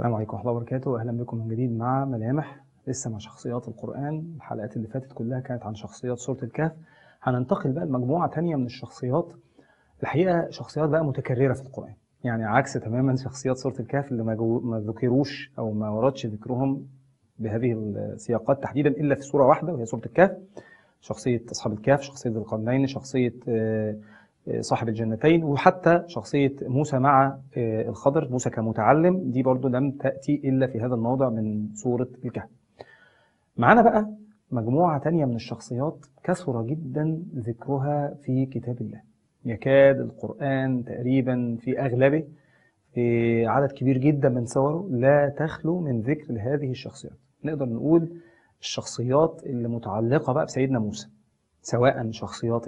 السلام عليكم ورحمة الله وبركاته. أهلا بكم من جديد مع ملامح، لسه مع شخصيات القرآن. الحلقات اللي فاتت كلها كانت عن شخصيات سورة الكهف. هننتقل بقى لمجموعة تانية من الشخصيات، الحقيقة شخصيات بقى متكررة في القرآن، يعني عكس تماما شخصيات سورة الكهف اللي ما ذكروش أو ما وردش ذكرهم بهذه السياقات تحديدا إلا في سورة واحدة وهي سورة الكهف. شخصية أصحاب الكهف، شخصية ذي القرنين، شخصية صاحب الجنتين، وحتى شخصية موسى مع الخضر، موسى كمتعلم، دي برضو لم تأتي إلا في هذا الموضع من سورة الكهف. معنا بقى مجموعة تانية من الشخصيات كثر جدا ذكرها في كتاب الله، يكاد القرآن تقريبا في أغلبه في عدد كبير جدا من سوره لا تخلو من ذكر لهذه الشخصيات. نقدر نقول الشخصيات اللي متعلقة بقى بسيدنا موسى، سواء شخصيات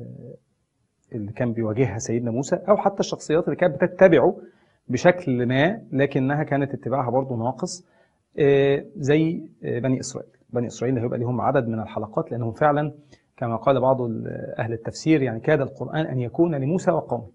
اللي كان بيواجهها سيدنا موسى أو حتى الشخصيات اللي كانت بتتبعه بشكل ما لكنها كانت اتباعها برضو ناقص، زي بني إسرائيل. بني إسرائيل هيبقى لهم عدد من الحلقات لأنهم فعلا كما قال بعض أهل التفسير يعني كاد القرآن أن يكون لموسى وقومه.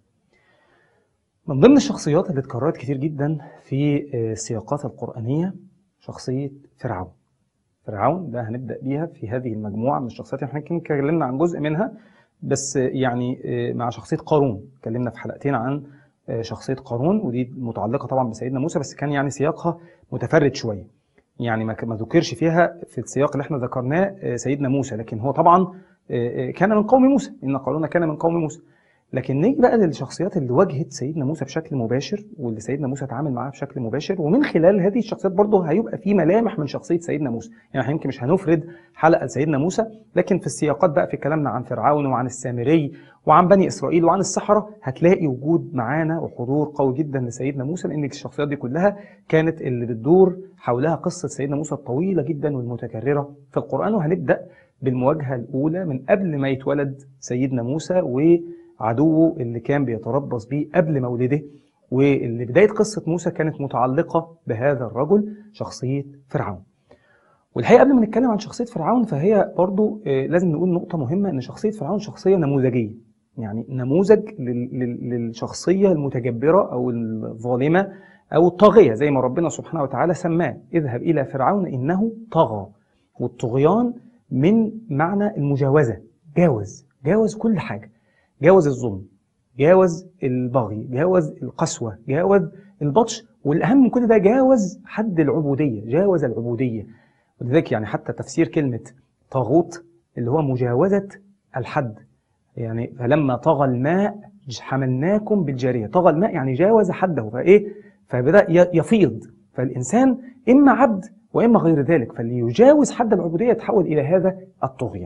من ضمن الشخصيات اللي اتكررت كتير جدا في السياقات القرآنية شخصية فرعون. فرعون ده هنبدأ بيها في هذه المجموعة من الشخصيات. احنا يمكن اتكلمنا عن جزء منها بس يعني مع شخصية قارون، اتكلمنا في حلقتين عن شخصية قارون ودي متعلقة طبعا بسيدنا موسى، بس كان يعني سياقها متفرد شوية، يعني ما ذكرش فيها في السياق اللي احنا ذكرناه سيدنا موسى، لكن هو طبعا كان من قوم موسى، إن قارون كان من قوم موسى. لكن نيجي بقى للشخصيات اللي واجهت سيدنا موسى بشكل مباشر واللي سيدنا موسى اتعامل معاها بشكل مباشر، ومن خلال هذه الشخصيات برضه هيبقى في ملامح من شخصية سيدنا موسى. يعني احنا يمكن مش هنفرد حلقة لسيدنا موسى، لكن في السياقات بقى في كلامنا عن فرعون وعن السامري وعن بني إسرائيل وعن السحرة هتلاقي وجود معانا وحضور قوي جدا لسيدنا موسى، لأن الشخصيات دي كلها كانت اللي بتدور حولها قصة سيدنا موسى الطويلة جدا والمتكررة في القرآن. وهنبدأ بالمواجهة الأولى من قبل ما يتولد سيدنا موسى وعدوه اللي كان بيتربص بيه قبل مولده، واللي بداية قصة موسى كانت متعلقة بهذا الرجل شخصية فرعون. والحقيقة قبل ما نتكلم عن شخصية فرعون فهي برضو لازم نقول نقطة مهمة، أن شخصية فرعون شخصية نموذجية، يعني نموذج للشخصية المتجبرة أو الظالمة أو الطاغية زي ما ربنا سبحانه وتعالى سماه: اذهب إلى فرعون إنه طغى. والطغيان من معنى المجاوزة، جاوز كل حاجة، جاوز الظلم، جاوز البغي، جاوز القسوة، جاوز البطش، والأهم من كل ده جاوز حد العبودية، جاوز العبودية. ولذلك يعني حتى تفسير كلمة طاغوت اللي هو مجاوزة الحد، يعني فلما طغى الماء حملناكم بالجارية. طغى الماء يعني جاوز حده، فبدأ يفيض. فالإنسان إما عبد وإما غير ذلك، فاللي يجاوز حد العبودية يتحول إلى هذا الطغيان.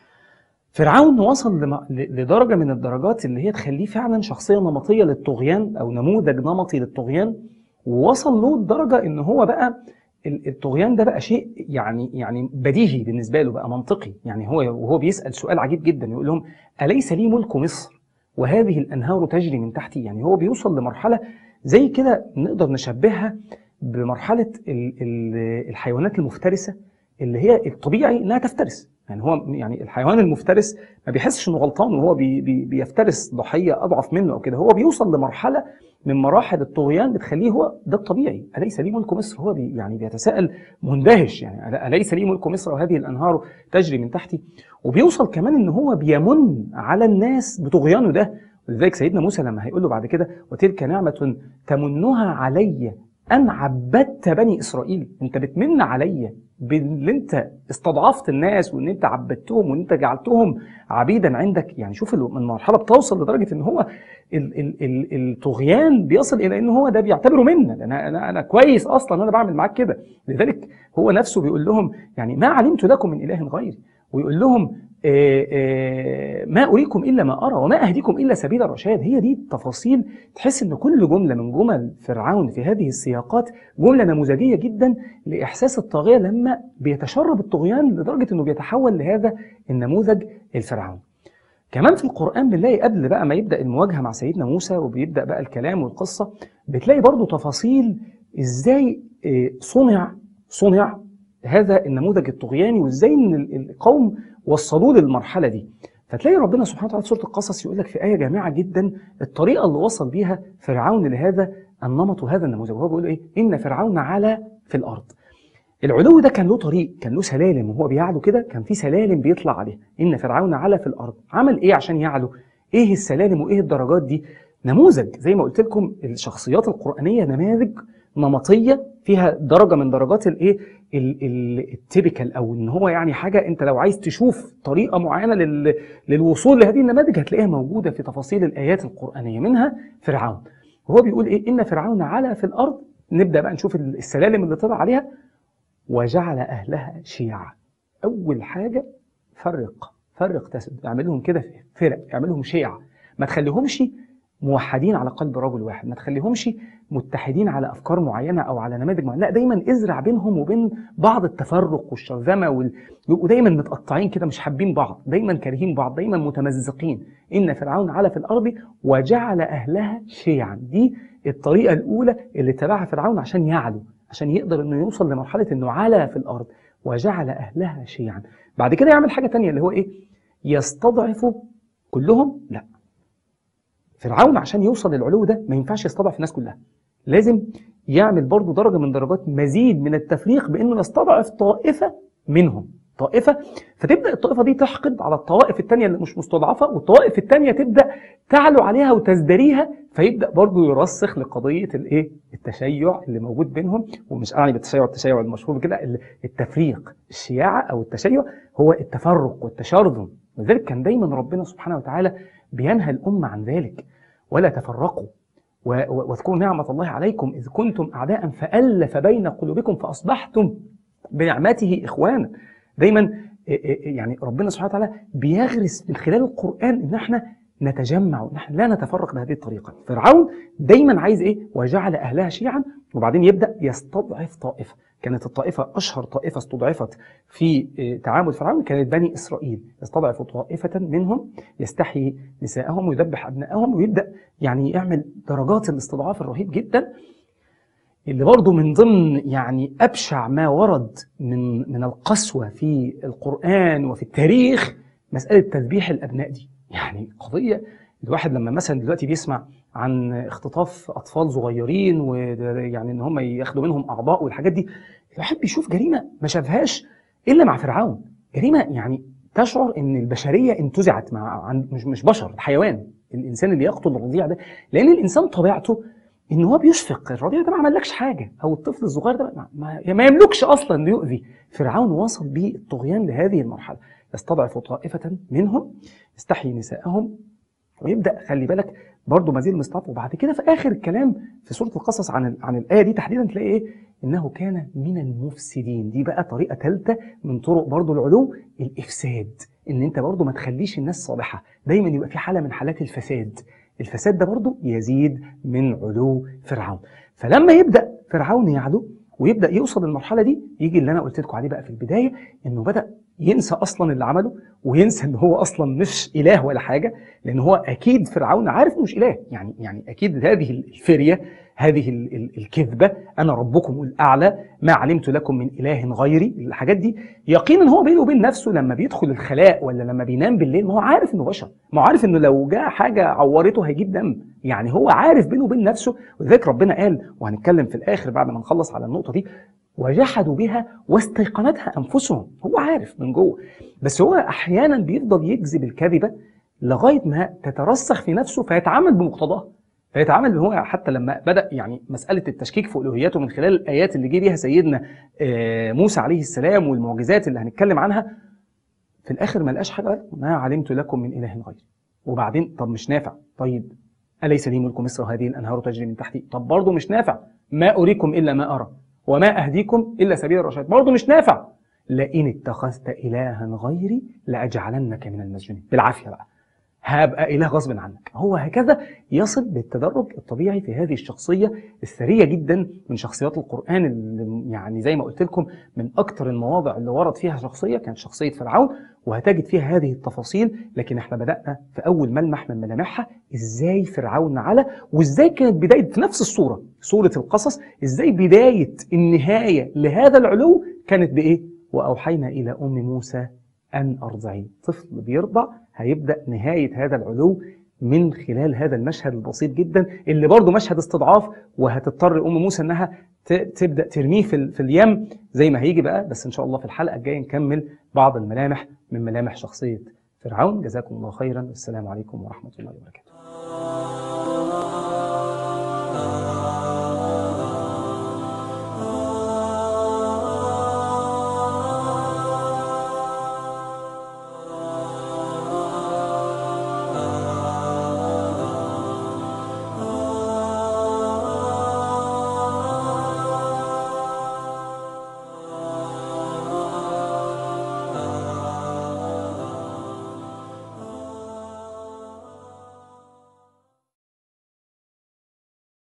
فرعون وصل لدرجة من الدرجات اللي هي تخليه فعلا شخصية نمطية للطغيان أو نموذج نمطي للطغيان، ووصل له الدرجة إن هو بقى الطغيان ده بقى شيء يعني بديهي بالنسبة له، بقى منطقي. يعني هو وهو بيسأل سؤال عجيب جدا يقول لهم: أليس لي ملك مصر وهذه الأنهار تجري من تحتي؟ يعني هو بيوصل لمرحلة زي كده نقدر نشبهها بمرحلة الحيوانات المفترسة اللي هي الطبيعي إنها تفترس. يعني هو يعني الحيوان المفترس ما بيحسش إنه غلطان وهو بيفترس ضحية أضعف منه أو كده، هو بيوصل لمرحلة من مراحل الطغيان بتخليه هو ده الطبيعي. أليس لي ملك مصر؟ هو يعني بيتساءل مندهش، يعني أليس لي ملك مصر وهذه الأنهار تجري من تحتي؟ وبيوصل كمان إن هو بيمن على الناس بطغيانه ده. ولذلك سيدنا موسى لما هيقول له بعد كده: وتلك نعمة تمنها علي أن عبدت بني إسرائيل، أنت بتمن علي باللي أنت استضعفت الناس وأن أنت عبدتهم وأن أنت جعلتهم عبيدا عندك. يعني شوف من مرحلة بتوصل لدرجة أن هو الطغيان بيصل إلى أنه هو ده بيعتبره منا، أنا كويس أصلا أنا بعمل معاك كده. لذلك هو نفسه بيقول لهم يعني ما علمت لكم من إله غيري، ويقول لهم ما أريكم إلا ما أرى وما أهديكم إلا سبيل الرشاد. هي دي التفاصيل، تحس أن كل جملة من جمل فرعون في هذه السياقات جملة نموذجية جدا لإحساس الطاغية لما بيتشرب الطغيان لدرجة أنه بيتحول لهذا النموذج الفرعون. كمان في القرآن بنلاقي قبل بقى ما يبدأ المواجهة مع سيدنا موسى وبيبدأ بقى الكلام والقصة، بتلاقي برضو تفاصيل إزاي صنع هذا النموذج الطغياني، وإزاي إن القوم وصلوا للمرحلة دي. فتلاقي ربنا سبحانه وتعالى في سورة القصص يقول لك في آية جامعة جدا الطريقة اللي وصل بيها فرعون لهذا النمط هذا النموذج. وهو بيقول ايه؟ ان فرعون علا في الارض. العلو ده كان له طريق، كان له سلالم، وهو بيعلو كده كان في سلالم بيطلع عليها. ان فرعون علا في الارض، عمل ايه عشان يعلو؟ ايه السلالم وايه الدرجات دي؟ نموذج زي ما قلت لكم، الشخصيات القرآنية نماذج نمطية فيها درجة من درجات الايه التيبيكال، او ان هو يعني حاجة انت لو عايز تشوف طريقة معينة للوصول لهذه النماذج هتلاقيها موجودة في تفاصيل الآيات القرآنية، منها فرعون. وهو بيقول ايه؟ ان فرعون علا في الارض. نبدأ بقى نشوف السلالم اللي طلع عليها. وجعل أهلها شيعا. أول حاجة فرق تسد، اعملهم كده فرق، اعملهم شيعة، ما تخليهمش موحدين على قلب رجل واحد، ما تخليهمش متحدين على أفكار معينة أو على نماذج معينة، لا، دايما ازرع بينهم وبين بعض التفرق والشرذمة يبقوا دايما متقطعين كده، مش حابين بعض، دايما كارهين بعض، دايما متمزقين. إن فرعون علا في الأرض وجعل أهلها شيعا. دي الطريقة الأولى اللي اتبعها فرعون عشان يعلو، عشان يقدر انه يوصل لمرحلة انه علا في الارض. وجعل اهلها شيعا. بعد كده يعمل حاجة تانية اللي هو ايه؟ يستضعف كلهم؟ لا، فرعون عشان يوصل للعلو ده ما ينفعش يستضعف الناس كلها، لازم يعمل برضو درجة من درجات مزيد من التفريق، بانه يستضعف طائفة منهم، طائفة، فتبدأ الطائفة دي تحقد على الطوائف التانية اللي مش مستضعفة، والطوائف التانية تبدأ تعلو عليها وتزدريها، فيبدأ برضو يرسخ لقضية الايه؟ التشيع اللي موجود بينهم. ومش أعني التشيع المشهور كده، التفريق، الشياعة أو التشيع هو التفرق والتشرذم. لذلك كان دايما ربنا سبحانه وتعالى بينهى الأمة عن ذلك: ولا تفرقوا واذكروا نعمة الله عليكم إذ كنتم أعداء فألف بين قلوبكم فأصبحتم بنعمته إخوانا. دايما يعني ربنا سبحانه وتعالى بيغرس من خلال القرآن ان احنا نتجمع وان احنا لا نتفرق بهذه الطريقة. فرعون دايما عايز ايه؟ وجعل اهلها شيعا، وبعدين يبدأ يستضعف طائفة. كانت الطائفة اشهر طائفة استضعفت في تعامل فرعون كانت بني اسرائيل. يستضعف طائفة منهم، يستحيي نساءهم ويذبح ابنائهم، ويبدأ يعني يعمل درجات الاستضعاف الرهيب جدا، اللي برضه من ضمن يعني أبشع ما ورد من القسوة في القرآن وفي التاريخ مسألة تذبيح الأبناء دي. يعني قضية الواحد لما مثلا دلوقتي بيسمع عن اختطاف أطفال صغيرين ويعني إن هم ياخدوا منهم أعضاء والحاجات دي، الواحد بيشوف جريمة ما شافهاش إلا مع فرعون. جريمة يعني تشعر إن البشرية انتزعت مش بشر، الحيوان، الإنسان اللي يقتل الرضيع ده، لأن الإنسان طبيعته ان هو بيشفق. الرضيع ده ما عملكش حاجه، او الطفل الصغير ده ما يملكش اصلا انه يؤذي. فرعون وصل بيه الطغيان لهذه المرحله. يستضعف طائفه منهم، يستحيي نساءهم، ويبدا خلي بالك برضه مزيد مستضعف. وبعد كده في اخر الكلام في سوره القصص عن الايه دي تحديدا تلاقي ايه؟ انه كان من المفسدين. دي بقى طريقه ثالثه من طرق برضه العلو، الافساد. ان انت برضه ما تخليش الناس صالحه، دايما يبقى في حاله من حالات الفساد. الفساد ده برضه يزيد من علو فرعون. فلما يبدأ فرعون يعلو ويبدأ يوصل للمرحلة دي، يجي اللي أنا قلت لكم عليه بقى في البداية، إنه بدأ ينسى أصلا اللي عمله، وينسى إن هو أصلا مش إله ولا حاجة، لأن هو أكيد فرعون عارف مش إله. يعني أكيد هذه الفرية، هذه الكذبة، أنا ربكم الأعلى ما علمت لكم من إله غيري، الحاجات دي يقينا هو بينه وبين نفسه لما بيدخل الخلاء ولا لما بينام بالليل، ما هو عارف إنه بشر، ما هو عارف إنه لو جاء حاجة عورته هيجيب دم. يعني هو عارف بينه وبين نفسه. ولذلك ربنا قال، وهنتكلم في الآخر بعد ما نخلص على النقطة دي: وجحدوا بها واستيقنتها أنفسهم. هو عارف من جوه، بس هو أحيانا بيفضل يكذب الكذبة لغاية ما تترسخ في نفسه فيتعامل بمقتضاها. فيتعامل هو حتى لما بدأ يعني مسألة التشكيك في ألوهيته من خلال الآيات اللي جه بيها سيدنا موسى عليه السلام والمعجزات اللي هنتكلم عنها، في الآخر ما لقاش حاجة، ما علمت لكم من إله غيري. وبعدين طب مش نافع، طيب أليس لي ملك مصر هذه الأنهار تجري من تحتي؟ طب برضه مش نافع، ما أريكم إلا ما أرى وما أهديكم إلا سبيل الرشاد. برضه مش نافع، لئن اتخذت إلها غيري لأجعلنك من المسجونين. بالعافية بقى هبقى إله غصب عنك. هو هكذا يصل بالتدرج الطبيعي في هذه الشخصية الثرية جدا من شخصيات القرآن، اللي يعني زي ما قلت لكم من أكتر المواضع اللي ورد فيها شخصية كانت شخصية فرعون، وهتجد فيها هذه التفاصيل. لكن احنا بدأنا في أول ملمح من ملامحها، إزاي فرعون على، وإزاي كانت بداية في نفس الصورة، سورة القصص، إزاي بداية النهاية لهذا العلو كانت بإيه؟ وأوحينا إلى أم موسى أن أرضعيه. طفل بيرضع هيبدأ نهاية هذا العلو من خلال هذا المشهد البسيط جدا اللي برضه مشهد استضعاف، وهتضطر أم موسى إنها تبدأ ترميه في اليم زي ما هيجي بقى. بس إن شاء الله في الحلقة الجاية نكمل بعض الملامح من ملامح شخصية فرعون. جزاكم الله خيرا، والسلام عليكم ورحمة الله وبركاته.